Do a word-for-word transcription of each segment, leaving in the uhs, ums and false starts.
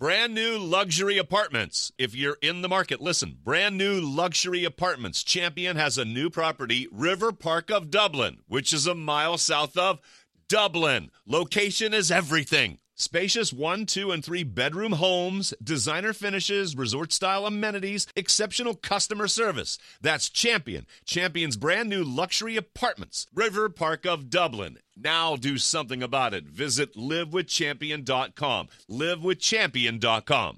Brand new luxury apartments. If you're in the market, listen. Brand new luxury apartments. Champion has a new property, River Park of Dublin, which is a mile south of Dublin. Location is everything. Spacious one, two, and three bedroom homes, designer finishes, resort-style amenities, exceptional customer service. That's Champion. Champion's brand new luxury apartments, River Park of Dublin. Now do something about it. Visit live with champion dot com. live with champion dot com.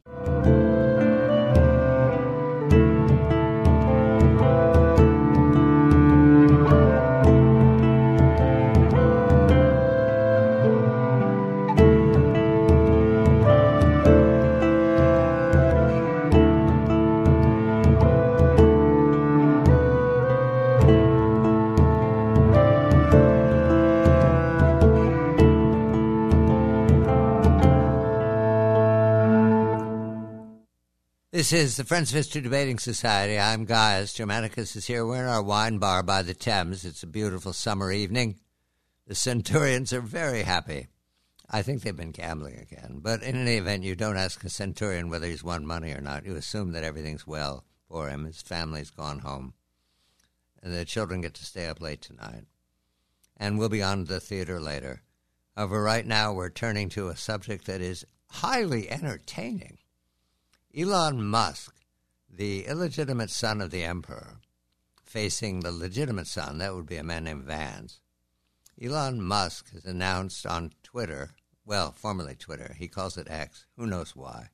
This is the Friends of History Debating Society. I'm Gaius. Germanicus is here. We're in our wine bar by the Thames. It's a beautiful summer evening. The Centurions are very happy. I think they've been gambling again. But in any event, you don't ask a Centurion whether he's won money or not. You assume that everything's well for him. His family's gone home. And the children get to stay up late tonight. And we'll be on to the theater later. However, right now we're turning to a subject that is highly entertaining. Elon Musk, the illegitimate son of the emperor, facing the legitimate son, that would be a man named Vance. Elon Musk has announced on Twitter, well, formerly Twitter, he calls it X, who knows why,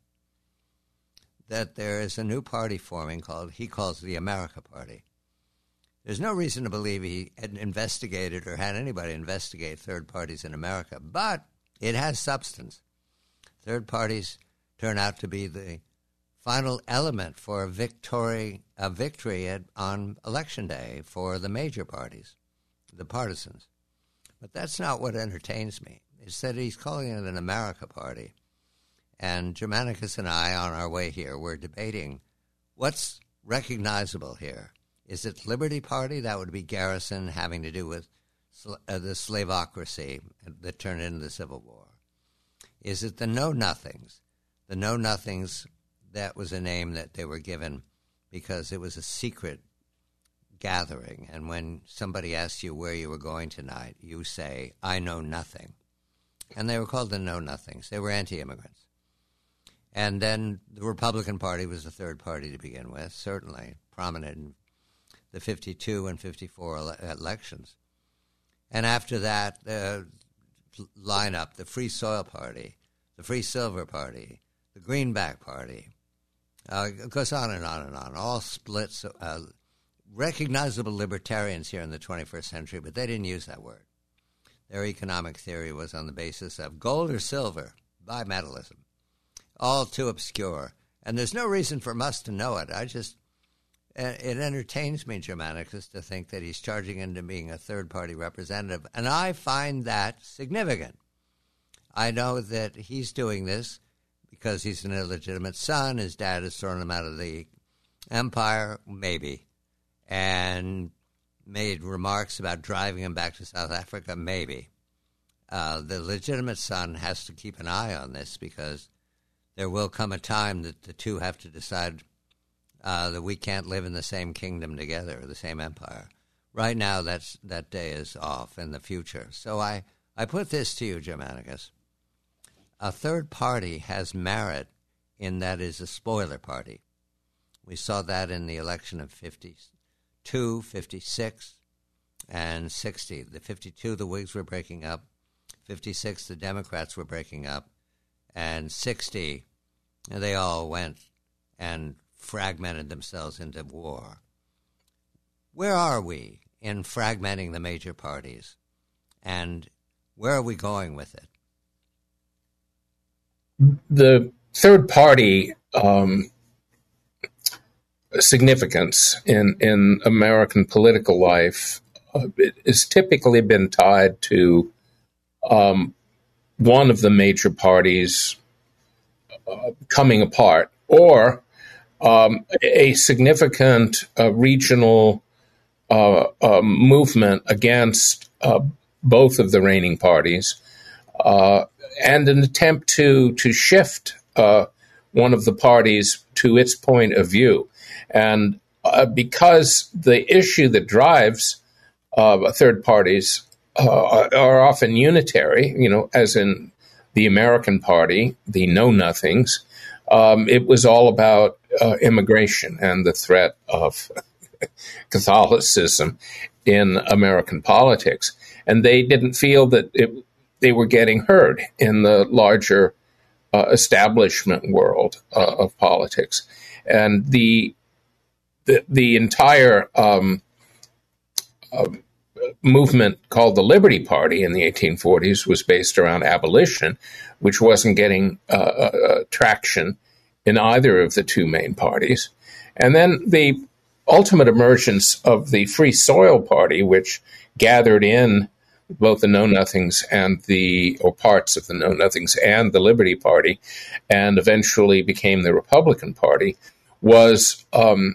that there is a new party forming called, he calls the America Party. There's no reason to believe he had investigated or had anybody investigate third parties in America, but it has substance. Third parties turn out to be the final element for a victory, a victory at, on Election Day for the major parties, the partisans. But that's not what entertains me. It's that he's calling it an America Party. And Germanicus and I, on our way here, we're debating what's recognizable here. Is it Liberty Party? That would be Garrison, having to do with sl- uh, the slavocracy that turned into the Civil War. Is it the Know-Nothings? The Know-Nothings, that was a name that they were given because it was a secret gathering. And when somebody asks you where you were going tonight, you say, I know nothing. And they were called the Know-Nothings. They were anti-immigrants. And then the Republican Party was the third party to begin with, certainly prominent in the fifty-two and fifty-four ele- elections. And after that, the lineup, the Free Soil Party, the Free Silver Party, the Greenback Party, uh, it goes on and on and on, all splits, uh, recognizable libertarians here in the twenty-first century, but they didn't use that word. Their economic theory was on the basis of gold or silver, bimetallism, all too obscure. And there's no reason for Musk to know it. I just, it entertains me, Germanicus, to think that he's charging into being a third-party representative, and I find that significant. I know that he's doing this because he's an illegitimate son. His dad has thrown him out of the empire, maybe, and made remarks about driving him back to South Africa, maybe. Uh, the legitimate son has to keep an eye on this because there will come a time that the two have to decide uh, that we can't live in the same kingdom together, the same empire. Right now, that's, that day is off in the future. So I, I put this to you, Germanicus. A third party has merit in that is a spoiler party. We saw that in the election of fifty-two, fifty-six, and sixty. The fifty-two, the Whigs were breaking up. fifty-six, the Democrats were breaking up. And sixty, they all went and fragmented themselves into war. Where are we in fragmenting the major parties? And where are we going with it? The third party um, significance in, in American political life uh, has typically been tied to um, one of the major parties uh, coming apart or um, a significant uh, regional uh, uh, movement against uh, both of the reigning parties. Uh, and an attempt to to shift uh, one of the parties to its point of view. And uh, because the issue that drives uh, third parties uh, are often unitary, you know, as in the American Party, the Know-Nothings, um, it was all about uh, immigration and the threat of Catholicism in American politics. And they didn't feel that it, they were getting heard in the larger uh, establishment world uh, of politics. And the the, the entire um, uh, movement called the Liberty Party in the eighteen forties was based around abolition, which wasn't getting uh, uh, traction in either of the two main parties. And then the ultimate emergence of the Free Soil Party, which gathered in both the Know-Nothings and the, or parts of the Know-Nothings and the Liberty Party, and eventually became the Republican Party, was um,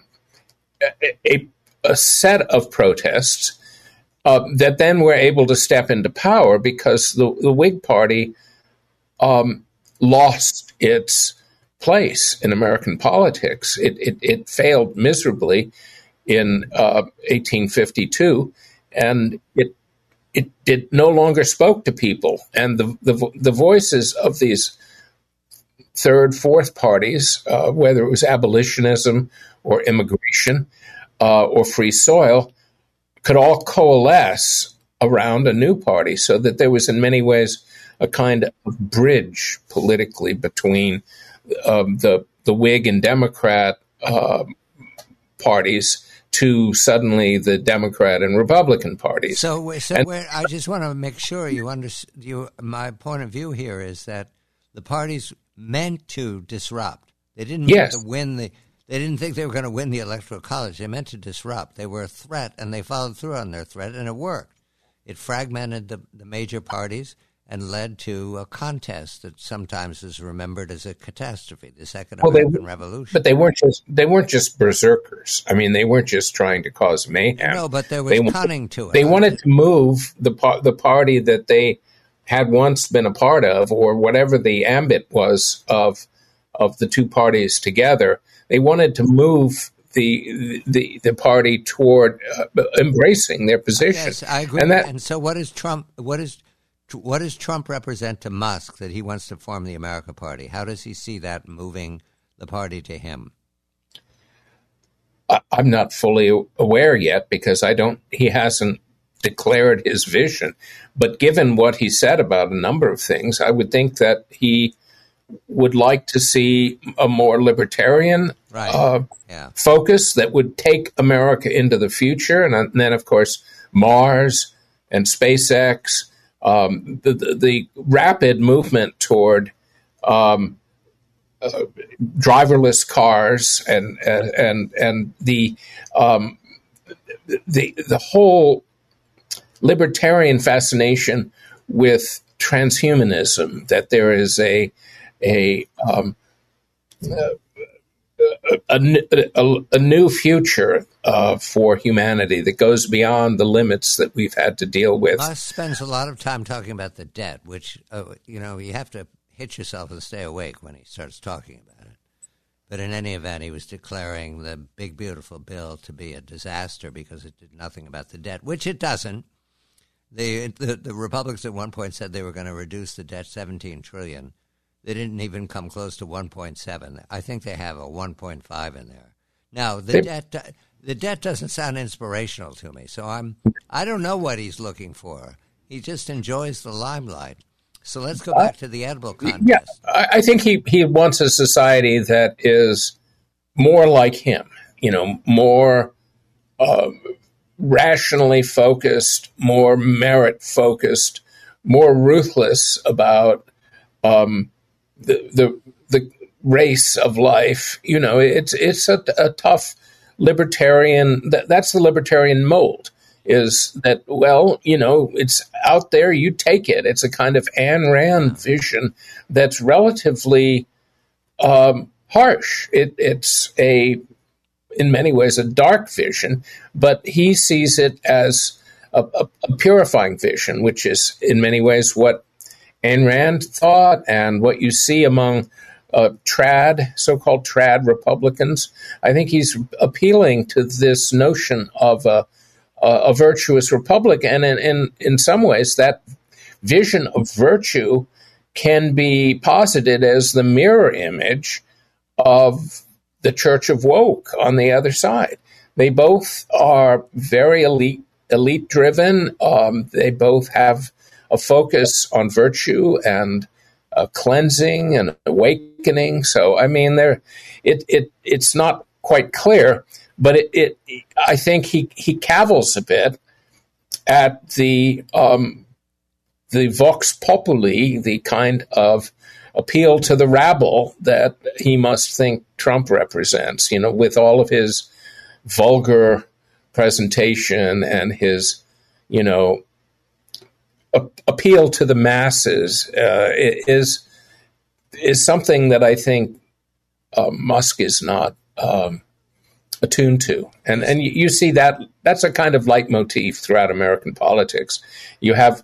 a, a set of protests uh, that then were able to step into power because the, the Whig Party um, lost its place in American politics. It, it, it failed miserably in uh, eighteen fifty-two, and it it it no longer spoke to people. And the the, the voices of these third, fourth parties, uh, whether it was abolitionism or immigration uh, or free soil, could all coalesce around a new party, so that there was in many ways a kind of bridge politically between um, the the Whig and Democrat uh, parties to suddenly the Democrat and Republican parties. So, so and, where, I just want to make sure you understand. You, my point of view here is that the parties meant to disrupt. They didn't yes. mean to win the. They didn't think they were going to win the Electoral College. They meant to disrupt. They were a threat, and they followed through on their threat, and it worked. It fragmented the, the major parties and led to a contest that sometimes is remembered as a catastrophe, the Second well, American they, Revolution. But they weren't just they weren't just berserkers. I mean, they weren't just trying to cause mayhem. No, but there was they, cunning to it. They wanted to move the the party that they had once been a part of, or whatever the ambit was of of the two parties together. They wanted to move the the the party toward uh, embracing their position. Yes, I agree. And, that, and so, what is Trump? What is What does Trump represent to Musk that he wants to form the America Party? How does he see that moving the party to him? I'm not fully aware yet because I don't. He hasn't declared his vision. But given what he said about a number of things, I would think that he would like to see a more libertarian right. uh, yeah. focus that would take America into the future, and then, of course, Mars and SpaceX. Um, the, the, the rapid movement toward um, uh, driverless cars and and and, and the, um, the the whole libertarian fascination with transhumanism, that there is a a um, a, a, a, a new future uh, for humanity that goes beyond the limits that we've had to deal with. Musk spends a lot of time talking about the debt, which, uh, you know, you have to hit yourself and stay awake when he starts talking about it. But in any event, he was declaring the big, beautiful bill to be a disaster because it did nothing about the debt, which it doesn't. The, the, the Republicans at one point said they were going to reduce the debt seventeen trillion dollars. They didn't even come close to one point seven. I think they have a one point five in there. Now, the debt the debt doesn't sound inspirational to me, so I'm I don't know what he's looking for. He just enjoys the limelight. So let's go back to the edible contest. Yeah, I think he, he wants a society that is more like him, you know, more uh, rationally focused, more merit focused, more ruthless about um, the the the race of life. You know, it's it's a, a tough libertarian. That, that's the libertarian mold. Is that, well, you know, it's out there, you take it. It's a kind of Ayn Rand vision that's relatively um, harsh. It, it's a, in many ways, a dark vision, but he sees it as a, a, a purifying vision, which is in many ways what Ayn Rand thought and what you see among uh, trad, so-called trad Republicans. I think he's appealing to this notion of a, a, a virtuous republic, and in, in in some ways that vision of virtue can be posited as the mirror image of the Church of Woke on the other side. They both are very elite, elite driven. Um, they both have a focus on virtue and uh, cleansing and awakening. So, I mean, there, it it it's not quite clear, but it, it I think he he cavils a bit at the um, the vox populi, the kind of appeal to the rabble that he must think Trump represents, you know, with all of his vulgar presentation and his, you know, a- appeal to the masses uh, is is something that I think uh, Musk is not um, attuned to. And and you, you see that that's a kind of leitmotif throughout American politics. You have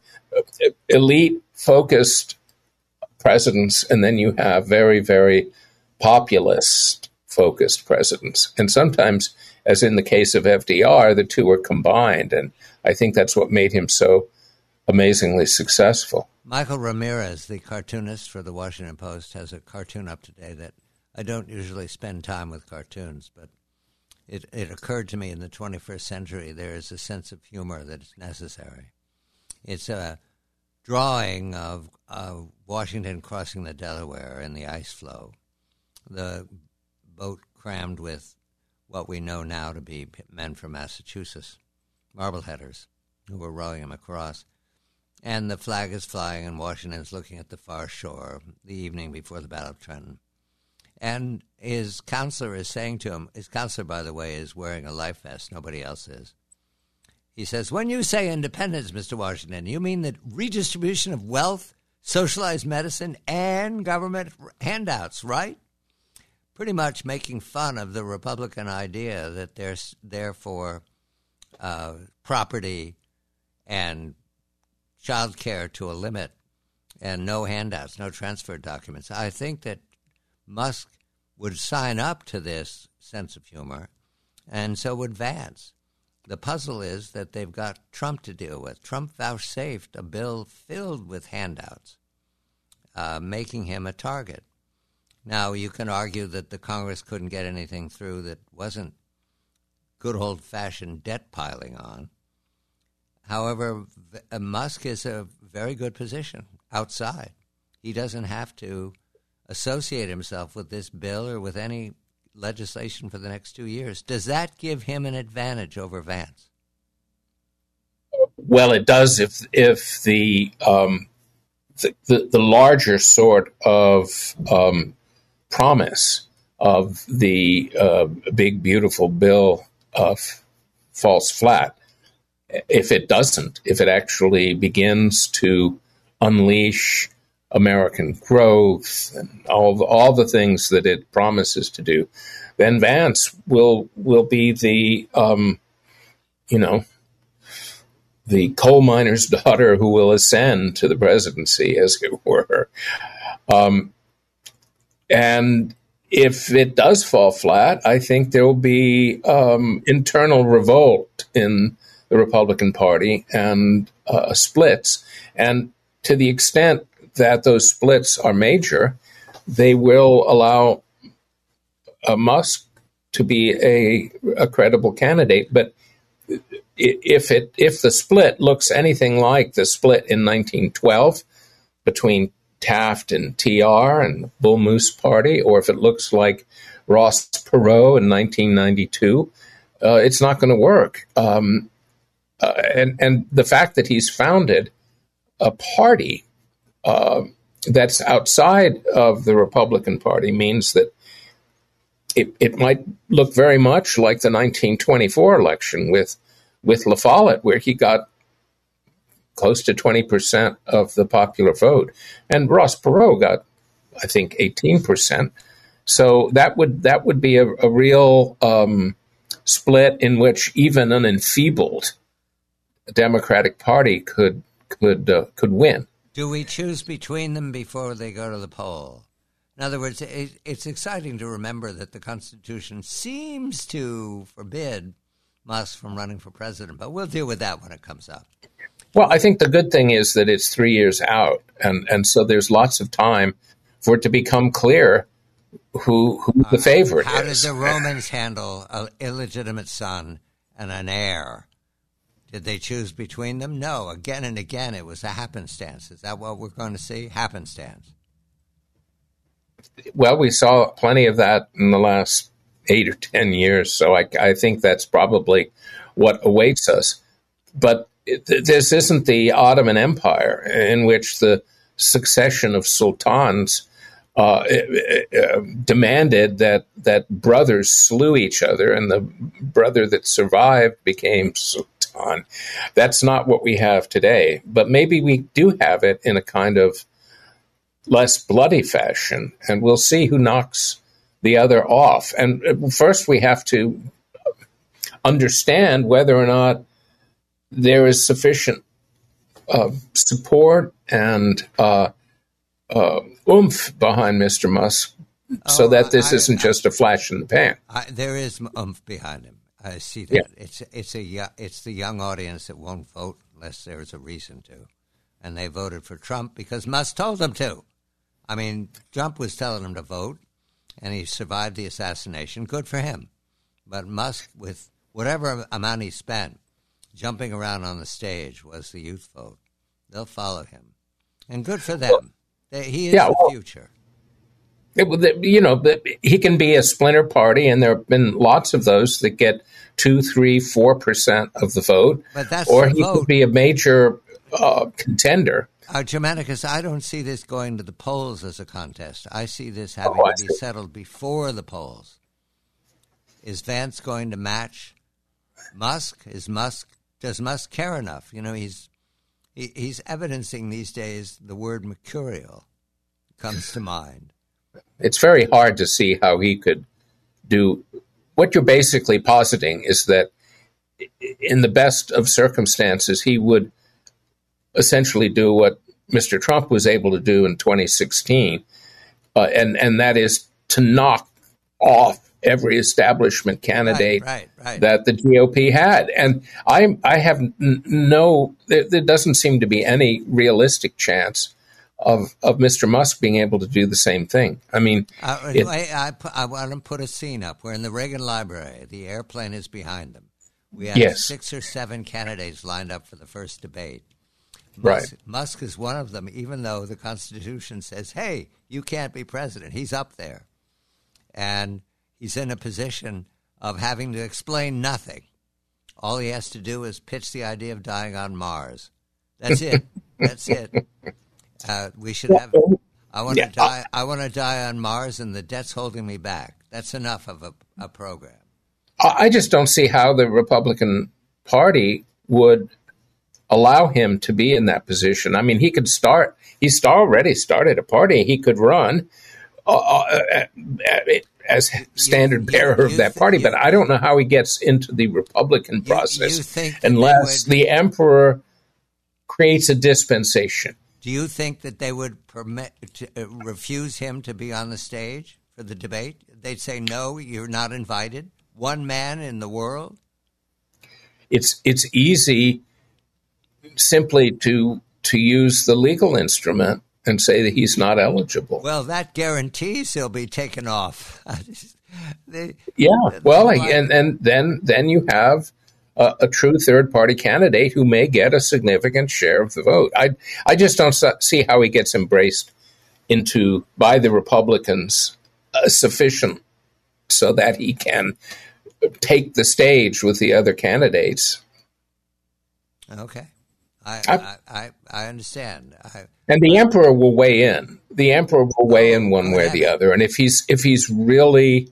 elite-focused presidents, and then you have very, very populist-focused presidents. And sometimes, as in the case of F D R, the two are combined, and I think that's what made him so amazingly successful. Michael Ramirez, the cartoonist for the Washington Post, has a cartoon up today that I don't usually spend time with cartoons, but it, it occurred to me in the twenty-first century there is a sense of humor that is necessary. It's a drawing of uh, Washington crossing the Delaware in the ice flow, the boat crammed with what we know now to be men from Massachusetts, Marbleheaders, who were rowing him across. And the flag is flying, and Washington's looking at the far shore the evening before the Battle of Trenton. And his counselor is saying to him, his counselor, by the way, is wearing a life vest. Nobody else is. He says, when you say independence, Mister Washington, you mean the redistribution of wealth, socialized medicine, and government handouts, right? Pretty much making fun of the Republican idea that there's therefore uh, property and child care to a limit and no handouts, no transfer documents. I think that Musk would sign up to this sense of humor, and so would Vance. The puzzle is that they've got Trump to deal with. Trump vouchsafed a bill filled with handouts, uh, making him a target. Now, you can argue that the Congress couldn't get anything through that wasn't good old-fashioned debt piling on. However, Musk is a very good position outside. He doesn't have to associate himself with this bill or with any legislation for the next two years. Does that give him an advantage over Vance? Well, it does if if the um, the, the, the larger sort of um, promise of the uh, big, beautiful bill uh, falls flat. If it doesn't, if it actually begins to unleash American growth and all the, all the things that it promises to do, then Vance will will be the um, you know the coal miner's daughter who will ascend to the presidency, as it were. Um, and if it does fall flat, I think there will be um, internal revolt in the Republican Party and uh, splits, and to the extent that those splits are major, they will allow uh, Musk to be a, a credible candidate. But if it if the split looks anything like the split in nineteen twelve between Taft and T R and the Bull Moose Party, or if it looks like Ross Perot in nineteen ninety-two, uh, it's not going to work. Um, uh, and and the fact that he's founded a party Uh, that's outside of the Republican Party means that it, it might look very much like the nineteen twenty-four election with with La Follette, where he got close to twenty percent of the popular vote, and Ross Perot got, I think, eighteen percent. So that would that would be a, a real um, split in which even an enfeebled Democratic Party could could uh, could win. Do we choose between them before they go to the poll? In other words, it, it's exciting to remember that the Constitution seems to forbid Musk from running for president, but we'll deal with that when it comes up. Well, I think the good thing is that it's three years out, and, and so there's lots of time for it to become clear who who the favorite uh, how is. How did the Romans handle an illegitimate son and an heir? Did they choose between them? No. Again and again, it was a happenstance. Is that what we're going to see? Happenstance. Well, we saw plenty of that in the last eight or ten years, so I, I think that's probably what awaits us. But it, this isn't the Ottoman Empire, in which the succession of sultans uh, uh, demanded that, that brothers slew each other, and the brother that survived became sultan. That's not what we have today, but maybe we do have it in a kind of less bloody fashion, and we'll see who knocks the other off. And first we have to understand whether or not there is sufficient uh, support and uh, uh, oomph behind Mister Musk so oh, that this I, isn't I, just a flash in the pan. I, there is oomph behind him. I see that. Yeah. It's it's a it's the young audience that won't vote unless there's a reason to, and they voted for Trump because Musk told them to. I mean, Trump was telling him to vote, and he survived the assassination. Good for him. But Musk, with whatever amount he spent, jumping around on the stage was the youth vote. They'll follow him. And good for them. Well, they, he is yeah, the well, future. It, you know, he can be a splinter party, and there have been lots of those that get two, three, four percent of the vote. But that's or the he vote. could be a major uh, contender. Uh, Germanicus, I don't see this going to the polls as a contest. I see this having oh, to be settled before the polls. Is Vance going to match Musk? Is Musk does Musk care enough? You know, he's he, he's evidencing these days the word mercurial comes to mind. It's very hard to see how he could do what you're basically positing is that in the best of circumstances he would essentially do what Mister Trump was able to do in twenty sixteen, uh, and, and that is to knock off every establishment candidate right, right, right. that the G O P had. And I I have n- no, there, there doesn't seem to be any realistic chance of, of Mister Musk being able to do the same thing. I mean, uh, it, I, I, I want to put a scene up. We're in the Reagan Library. The airplane is behind them. We have yes. six or seven candidates lined up for the first debate. Musk, right. Musk is one of them, even though the Constitution says, hey, you can't be president. He's up there. And he's in a position of having to explain nothing. All he has to do is pitch the idea of dying on Mars. That's it. That's it. Uh, we should have. I want to yeah. die. I want to die on Mars, and the debt's holding me back. That's enough of a, a program. I just don't see how the Republican Party would allow him to be in that position. I mean, he could start. He's already started a party. He could run uh, uh, as standard you, bearer you, you of that party. Th- but I don't know how he gets into the Republican you, process you think unless would, the emperor creates a dispensation. Do you think that they would permit to, uh, refuse him to be on the stage for the debate? They'd say, no, you're not invited. One man in the world? It's it's easy simply to to use the legal instrument and say that he's not eligible. Well, that guarantees he'll be taken off. they, yeah, well, and, and then then you have a, a true third-party candidate who may get a significant share of the vote. I I just don't see how he gets embraced into by the Republicans uh, sufficient so that he can take the stage with the other candidates. Okay. I I, I, I understand. I, and the emperor will weigh in. The emperor will weigh in one way or the other. And if he's if he's really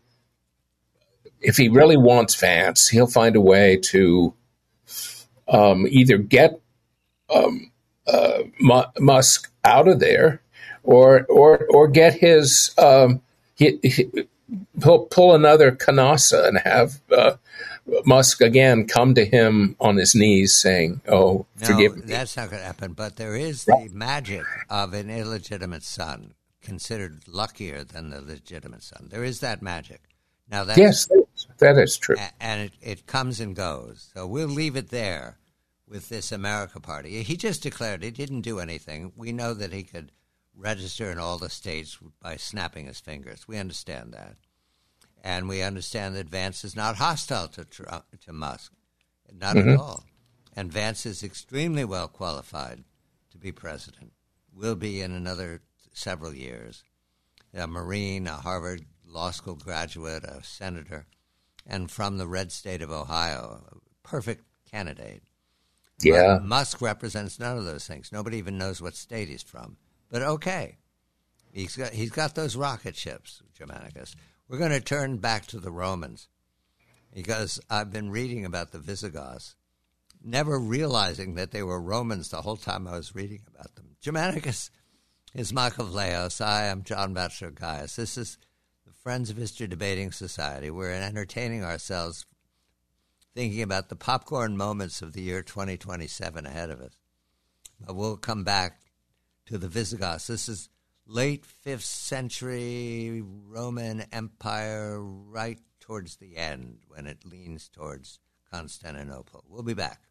if he really wants Vance, he'll find a way to um, either get um, uh, Musk out of there, or or or get his um, he, he, Pull, pull another Canassa and have uh, Musk again come to him on his knees saying, oh, no, forgive me. That's not going to happen. But there is right. the magic of an illegitimate son. considered luckier than the legitimate son. There is that magic. Now that's, yes, that is true. And it, it comes and goes. So we'll leave it there with this America Party. He just declared he didn't do anything. We know that he could register in all the states by snapping his fingers. We understand that. And we understand that Vance is not hostile to Trump, to Musk. Not mm-hmm. at all. And Vance is extremely well qualified to be president. Will be in another several years. A Marine, a Harvard Law School graduate, a senator, and from the red state of Ohio. A perfect candidate. Yeah. But Musk represents none of those things. Nobody even knows what state he's from. But okay. He's got, he's got those rocket ships, Germanicus. We're going to turn back to the Romans because I've been reading about the Visigoths, never realizing that they were Romans the whole time I was reading about them. Germanicus is Michael Vlahos. I am John Batchelor Gaius. This is the Friends of History Debating Society. We're entertaining ourselves thinking about the popcorn moments of the year twenty twenty-seven ahead of us. But we'll come back to the Visigoths. This is late fifth century Roman Empire, right towards the end when it leans towards Constantinople. We'll be back.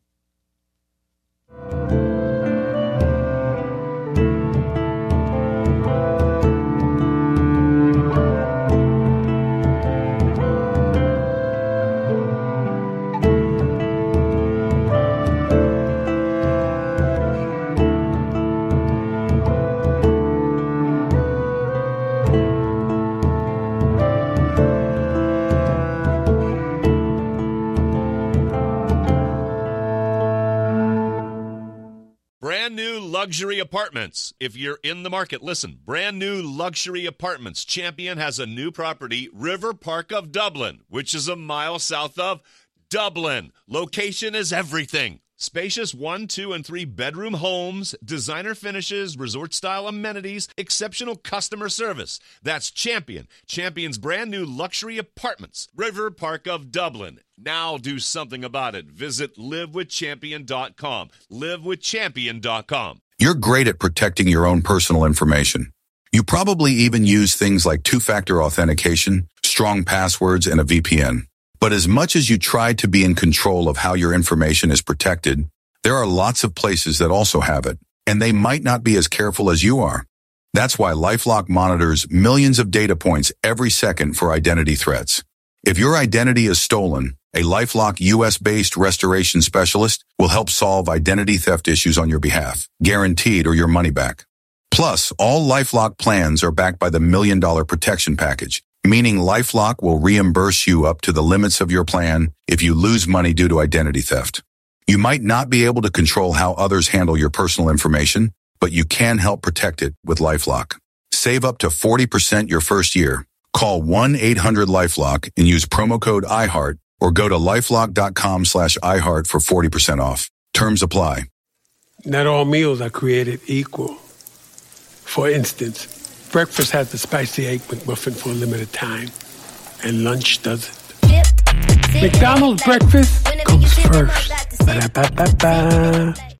Luxury apartments. If you're in the market, listen, brand new luxury apartments. Champion has a new property, River Park of Dublin, which is a mile south of Dublin. Location is everything. Spacious one, two, and three bedroom homes, designer finishes, resort-style amenities, exceptional customer service. That's Champion. Champion's brand new luxury apartments, River Park of Dublin. Now do something about it. Visit live with champion dot com. live with champion dot com. You're great at protecting your own personal information. You probably even use things like two-factor authentication, strong passwords, and a V P N. But as much as you try to be in control of how your information is protected, there are lots of places that also have it, and they might not be as careful as you are. That's why LifeLock monitors millions of data points every second for identity threats. If your identity is stolen, a LifeLock U S-based restoration specialist will help solve identity theft issues on your behalf, guaranteed or your money back. Plus, all LifeLock plans are backed by the Million Dollar Protection Package, meaning LifeLock will reimburse you up to the limits of your plan if you lose money due to identity theft. You might not be able to control how others handle your personal information, but you can help protect it with LifeLock. Save up to forty percent your first year. Call one eight hundred LifeLock and use promo code iHeart or go to lifelock.com slash iHeart for forty percent off. Terms apply. Not all meals are created equal. For instance, breakfast has the spicy egg McMuffin for a limited time, and lunch doesn't. McDonald's breakfast comes first. Ba-da-ba-ba-ba.